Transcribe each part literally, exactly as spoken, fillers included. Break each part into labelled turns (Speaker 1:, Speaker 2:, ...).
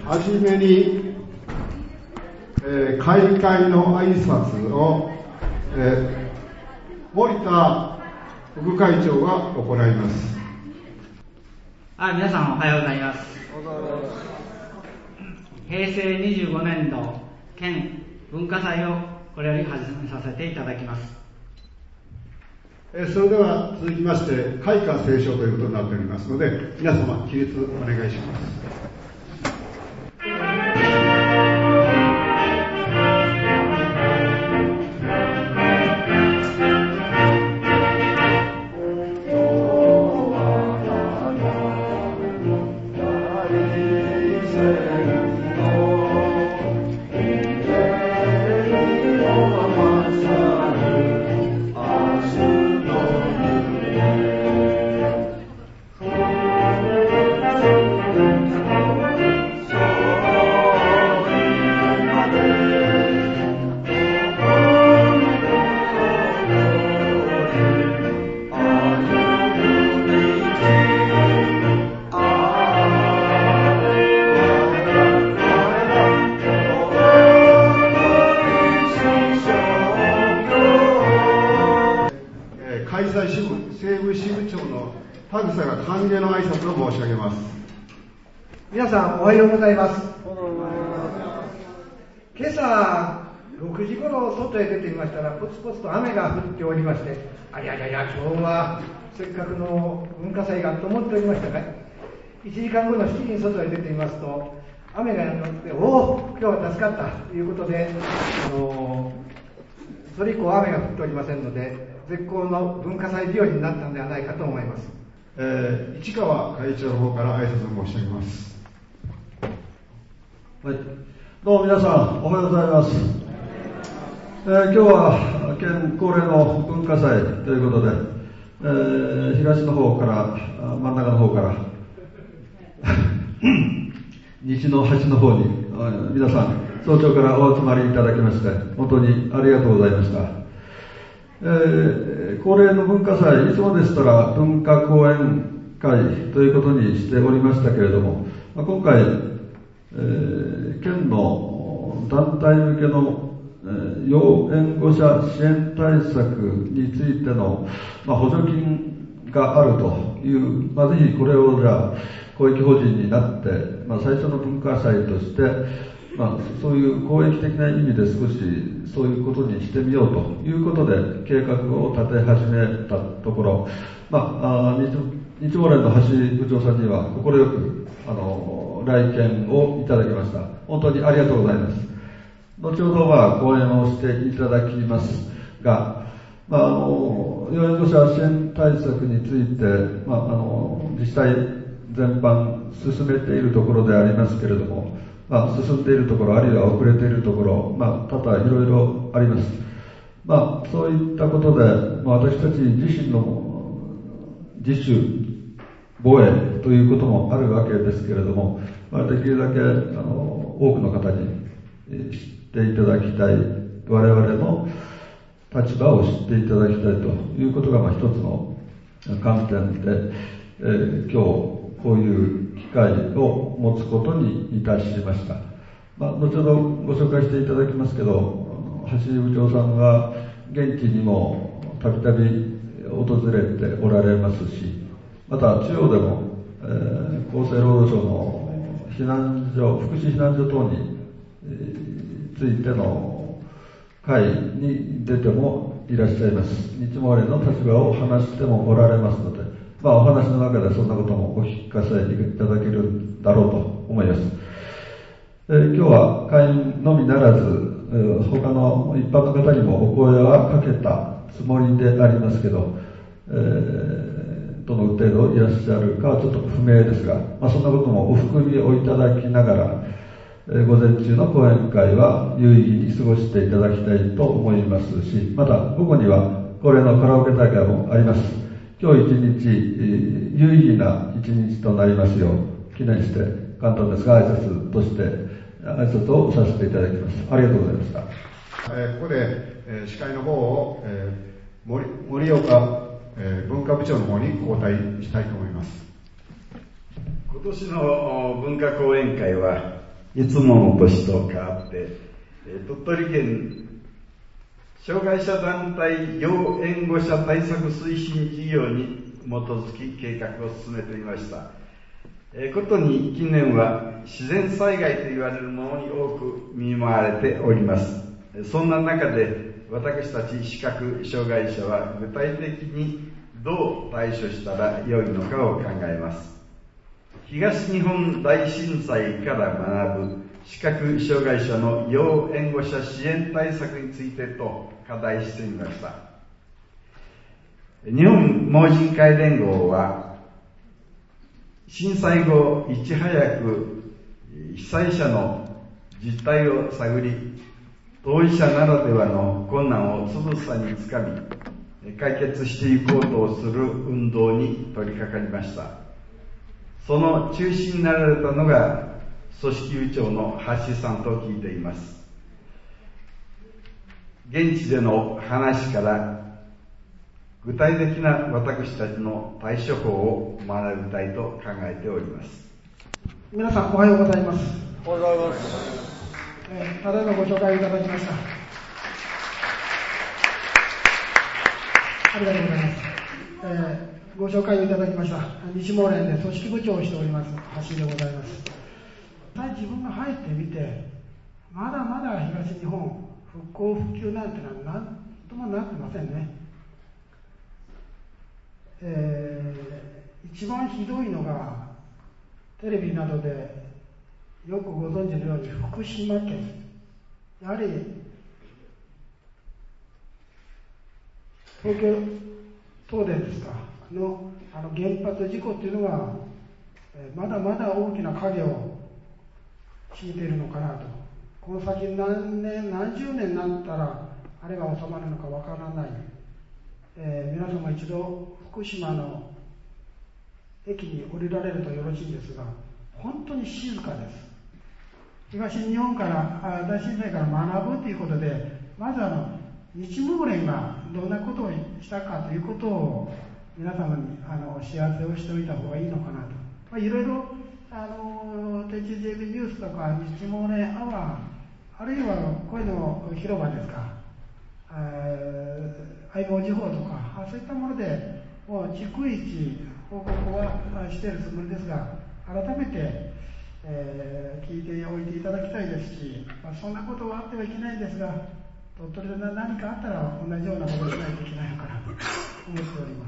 Speaker 1: はじめに、えー、開会の挨拶を、えー、森田副会長が行います。
Speaker 2: はい、皆さんおはようございます。平成にじゅうごねん度県文化祭をこれより始めさせていただきます。
Speaker 1: えー、それでは続きまして開花斉唱ということになっておりますので、皆様起立お願いします。西部支部長の田草が歓迎の挨拶を申し上げます。
Speaker 3: 皆さんおはようございます。今朝ろくじ頃外へ出てみましたら、ポツポツと雨が降っておりまして、ありゃりゃりゃ、今日はせっかくの文化祭がと思っておりましたが、いちじかんごのしちじに外へ出てみますと、雨が降って、おお、今日は助かったということで、あのそれ以降雨が降っておりませんので、絶好の文化祭日和になったのではないかと思います。
Speaker 1: えー、市川会長の方から挨拶を申し上げます。
Speaker 4: はい、どうも皆さんおはようございます。えー、今日は県恒例の文化祭ということで、えー、東の方から真ん中の方から西の端の方に皆さん早朝からお集まりいただきまして本当にありがとうございました。えー、恒例の文化祭、いつもでしたら文化講演会ということにしておりましたけれども、まあ、今回、えー、県の団体向けの、えー、要援護者支援対策についての、まあ、補助金があるという、まあ、ぜひこれをじゃあ公益法人になって、まあ、最初の文化祭としてまあ、そういう公益的な意味で少しそういうことにしてみようということで計画を立て始めたところ、まあ、あ日暮連の橋部長さんには快くあの来県をいただきました。本当にありがとうございます。後ほどは講演をしていただきますが、まあ、あの要援護者支援対策について、まあ、あの実際全般進めているところでありますけれども、まあ、進んでいるところあるいは遅れているところ、まあ、多々いろいろあります。まあ、そういったことで、まあ、私たち自身の自主防衛ということもあるわけですけれども、まあ、できるだけあの多くの方に知っていただきたい、我々の立場を知っていただきたいということが、まあ、一つの観点で、えー、今日こういう機会を持つことにいたしました。まあ、後ほどご紹介していただきますけど、橋部長さんは現地にもたびたび訪れておられますし、また中央でも、えー、厚生労働省の避難所、福祉避難所等に、えー、ついての会に出てもいらっしゃいます。日毛連の立場を話してもおられますので、まあ、お話の中でそんなこともお聞かせいただけるだろうと思います。えー、今日は会員のみならず、えー、他の一般の方にもお声はかけたつもりでありますけど、えー、どの程度いらっしゃるかはちょっと不明ですが、まあ、そんなこともお含みをいただきながら、えー、午前中の講演会は有意義に過ごしていただきたいと思いますし、また午後には恒例のカラオケ大会もあります。今日一日、有意義な一日となりますよう記念して簡単ですが挨拶として挨拶をさせていただきます。ありがとうございました。
Speaker 1: えー、ここで、えー、司会の方を、えー、森, 森岡、えー、文化部長の方に交代したいと思います。
Speaker 5: 今年の文化講演会はいつもの年と変わって、鳥取県障害者団体要援護者対策推進事業に基づき計画を進めていました。ことに近年は自然災害と言われるものに多く見舞われております。そんな中で私たち視覚障害者は具体的にどう対処したらよいのかを考えます。東日本大震災から学ぶ視覚障害者の要援護者支援対策についてと課題してみました。日本盲人会連合は震災後いち早く被災者の実態を探り、当事者ならではの困難をつぶさにつかみ解決していこうとする運動に取り掛かりました。その中心になられたのが組織部長の橋さんと聞いています。現地での話から具体的な私たちの対処法を学びたいと考えております。
Speaker 3: 皆さんおはようございます。
Speaker 6: おはようございます。
Speaker 3: えー、ただいまご紹介いただきました。ありがとうございます。えー、ご紹介をいただきました西毛連で組織部長をしております橋でございます。自分が入ってみて、まだまだ東日本復興復旧なんてのは何ともなってませんね。えー、一番ひどいのがテレビなどでよくご存知のように福島県、やはり東京東電ですかのあの原発事故っていうのは、えー、まだまだ大きな影を敷いているのかなと。この先何年何十年になったらあれが収まるのかわからない。えー、皆様一度福島の駅に降りられるとよろしいんですが、本当に静かです。東日本から大震災から学ぶということで、まずあの日毛連がどんなことをしたかということを皆様にあの知らせをしておいた方がいいのかなと。まあ、いろいろあのテチジェビニュースとか日毛連アワー、あるいは声の広場ですか、相棒時報とか、そういったものでもう逐一報告はしているつもりですが、改めて、えー、聞いておいていただきたいですし、まあ、そんなことはあってはいけないんですが、鳥取で何かあったら同じようなことをしないといけないのかなと思っております。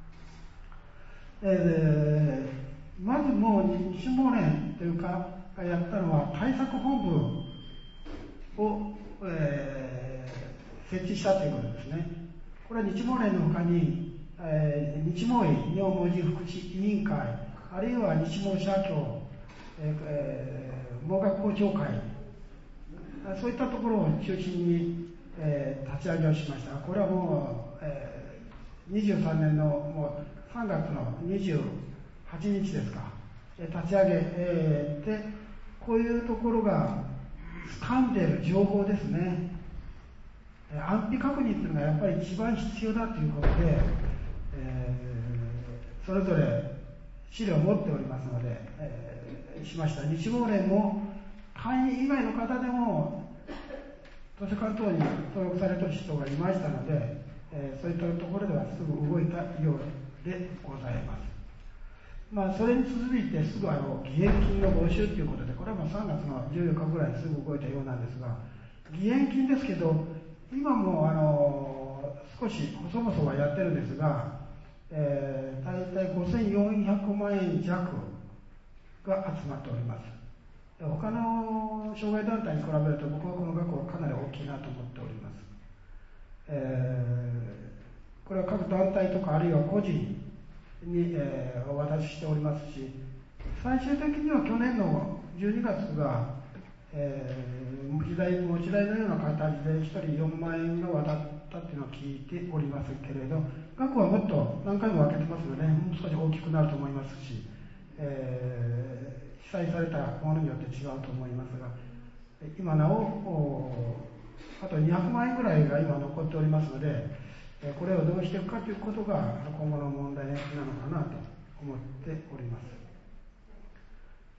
Speaker 3: えー、まずもう西毛連というかがやったのは対策本部を、えー、設置したということですね。これは日毛連の他に、えー、日毛医日本盲人福祉委員会、あるいは日毛社協、えー、盲学校長会、そういったところを中心に、えー、立ち上げをしました。これはもう、えー、にじゅうさんねんのもうさんがつのにじゅうはちにちですか、えー、立ち上げ、えー、でこういうところが掴んでいる情報ですね。安否確認というのがやっぱり一番必要だということで、えー、それぞれ資料を持っておりますので、えー、しました。日毛連も会員以外の方でも図書館等に登録されている人がいましたので、えー、そういったところではすぐ動いたようでございます。まあ、それに続いてすぐあの義援金の募集ということで、これはもうさんがつのじゅうよっかぐらいにすぐ動いたようなんですが、義援金ですけど、今もあの少し細々はやってるんですが、えー、大体ごせんよんひゃくまんえんじゃくが集まっております。他の障害団体に比べると僕はこの額はかなり大きいなと思っております。えー、これは各団体とかあるいは個人に、えー、お渡ししておりますし、最終的には去年のじゅうにがつがえー、持ち代持ち代のような形でひとりよんまんえんが渡ったというのを聞いておりますけれど、額はもっと何回も分けてますので、もう少し大きくなると思いますし、えー、被災されたものによって違うと思いますが、今なおあとにひゃくまんえんぐらいが今残っておりますので、これをどうしていくかということが今後の問題なのかなと思っております。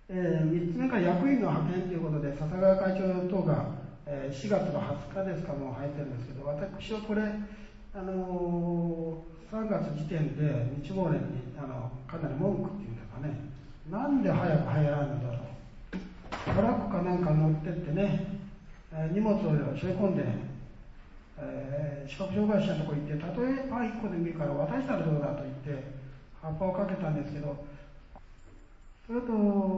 Speaker 6: えー、みっつめから役員の派遣ということで、笹川会長等が、えー、しがつのはつかですか、もう入ってるんですけど、私はこれ、あのー、さんがつ時点で日忘年にあのかなり文句っていうんですかね、なんで早く入らんのだと、トラックかなんか乗ってってね、えー、荷物を背負い込んで、えー、視覚障害者のところ行って、たとえパンいっこでもいいから渡したらどうだと言って、葉っぱをかけたんですけど、それと、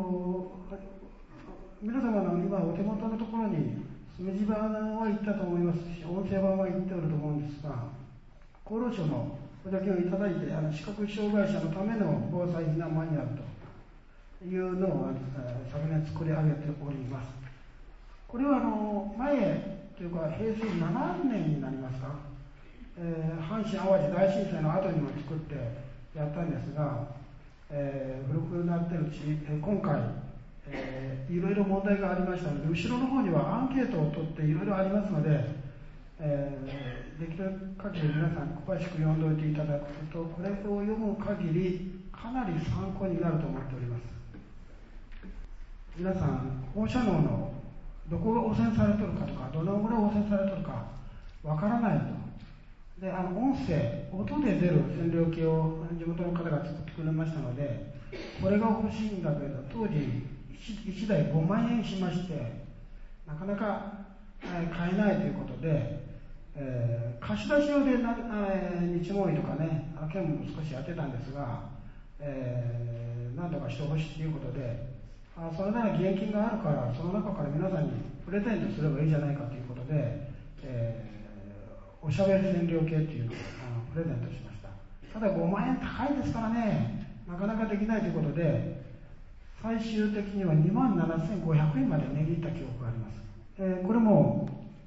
Speaker 6: 皆様の今お手元のところに、墨地版は行ったと思いますし、音声版は行っておると思うんですが、厚労省のおだけをいただいて、あの視覚障害者のための防災避難マニュアルというのを昨年作り上げております。これはあの前というか、平成ななねんになりますか、えー、阪神・淡路大震災の後にも作ってやったんですが、えー、古くなってるうち、えー、今回、えー、いろいろ問題がありましたので、後ろの方にはアンケートを取っていろいろありますので、えー、できる限り皆さん詳しく読んでおいていただくと、これを読む限りかなり参考になると思っております。皆さん、放射能のどこが汚染されてるかとか、どのぐらい汚染されてるかわからないと。で、あの音声、音で出る線量計を地元の方が作ってくれましたので、これが欲しいんだけど、当時 1, いちだいごまんえんしまして、なかなか買えないということで、えー、貸し出し用でな、えー、日毛医とかね、県も少しやってたんですが、えー、何とかしてほしいということで、あそれなら義援金があるから、その中から皆さんにプレゼントすればいいじゃないかということで、えー、おしゃべり線量計っていうのをあのプレゼントしました。ただごまんえん高いですからね、なかなかできないということで、最終的にはにまんななせんごひゃくえんまで値切った記憶があります。えー、これも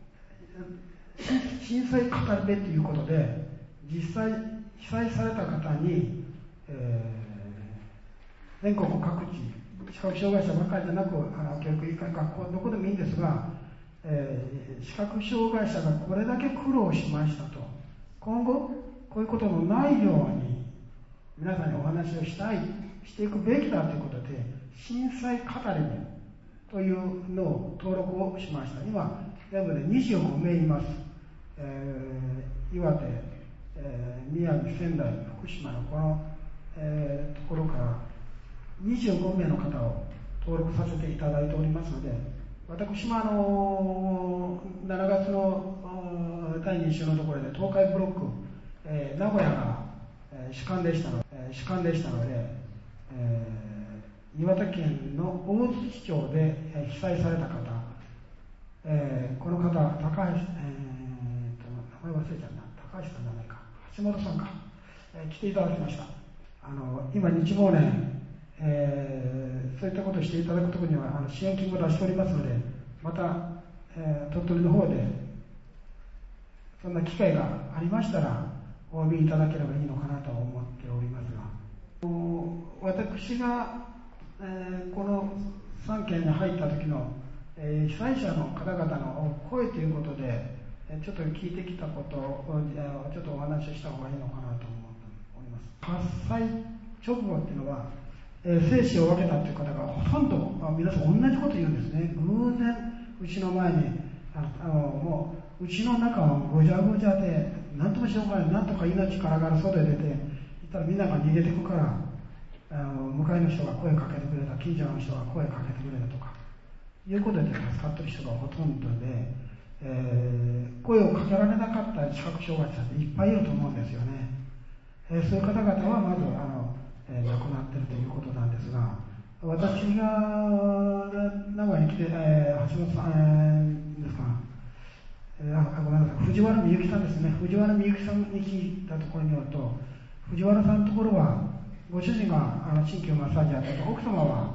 Speaker 6: 震災かかり手ということで、実際被災された方に、えー、全国各地、視覚障害者ばかりじゃなく、あの教育委員会、学校どこでもいいんですが、えー、視覚障害者がこれだけ苦労しましたと、今後こういうことのないように皆さんにお話をしたい、していくべきだということで、震災語り部というのを登録をしました。今全部でにじゅうごめいいます。えー、岩手、えー、宮城、仙台、福島のこの、えー、ところからにじゅうごめいの方を登録させていただいておりますので、私もあのしちがつのだいに週のところで東海ブロック、えー、名古屋が、えー、主管でしたので、えー、主管でしたので、えー、岩手県の大槌町で、えー、被災された方、えー、この方、高橋、えー、と名前忘れちゃったな、高橋さんじゃないか、橋本さんか、えー、来ていただきました。あの今、日忘年、えー、そういったことをしていただくところにはあの支援金も出しておりますので、また、えー、鳥取の方でそんな機会がありましたらお詫びいただければいいのかなと思っておりますが、私が、えー、このさんけんに入った時の、えー、被災者の方々の声ということで、えー、ちょっと聞いてきたことを、えー、ちょっとお話しした方がいいのかなと思っております。発災直後っていうのは、えー、生死を分けたという方がほとんど、まあ、皆さん同じこと言うんですね。偶然うちの前にああのもううちの中はごちゃごちゃで何ともしようがない、なんとか命からがら外へ出て行ったらみんなが逃げていくから、あの向かいの人が声かけてくれた、近所の人が声かけてくれたとかいうことで助かってる人がほとんどで、えー、声をかけられなかった視覚障害者っていっぱいいると思うんですよね。えー、そういう方々はまずあのえー、亡くなっているということなんですが、私が名古屋に来て、えー、橋本さん、えー、ですか、えー、あごめんなさい、藤原美幸さんですね、藤原美幸さんに聞いたところによると、藤原さんのところは、ご主人があの鍼灸マッサージやってて、奥様は、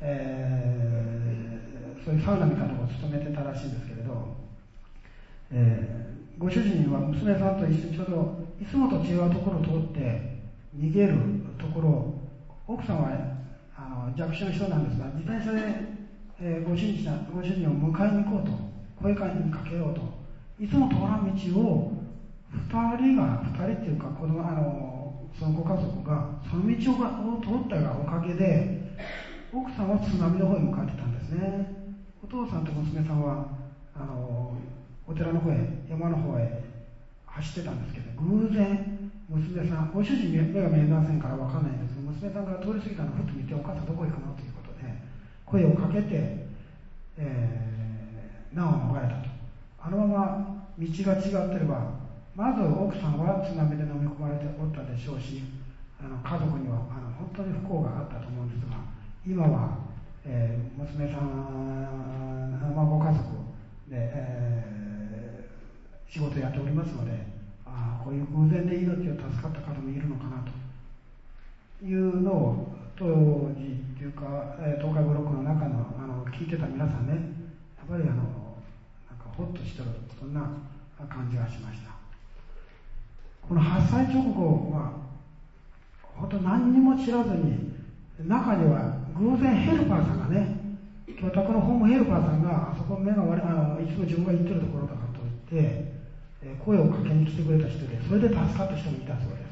Speaker 6: えー、そういうサウナみたいなところを務めてたらしいんですけれど、えー、ご主人は娘さんと一緒にちょうどいつもと違うところを通って逃げるところを、奥さんはあの弱視の人なんですが、自転車で、えー、ご主人ご主人を迎えに行こうと、声かけようと、いつも通らん道をふたりが、ふたりっていうか子供、あのそのご家族がその道を通ったがおかげで、 奥さんは津波の方へ向かってたんですね。お父さんと娘さんはあのお寺の方へ、山の方へ走ってたんですけど、偶然娘さん、ご主人目が見えませんから分かんないんですけど、娘さんが通り過ぎたのをふっと見て、お母さんどこ行くのということで声をかけて、えー、難を逃れたと。あのまま道が違ってれば、まず奥さんは津波で飲み込まれておったでしょうし、あの家族にはあの本当に不幸があったと思うんですが、今は、えー、娘さん、まあ、ご家族で、えー、仕事やっておりますので、あこういう偶然で命を助かった方もいるのかなというのを当時というか、えー、東海ブロックの中の、あの聞いてた皆さんね、やっぱりあのなんかほっとしてる、そんな感じがしました。この発災直後は本当何にも知らずに、中には偶然ヘルパーさんがね、教託のホームヘルパーさんがあそこ目が悪い、あのいつも自分が行ってるところだからと言って、えー、声をかけに来てくれた人で、それで助かった人もいたそうです。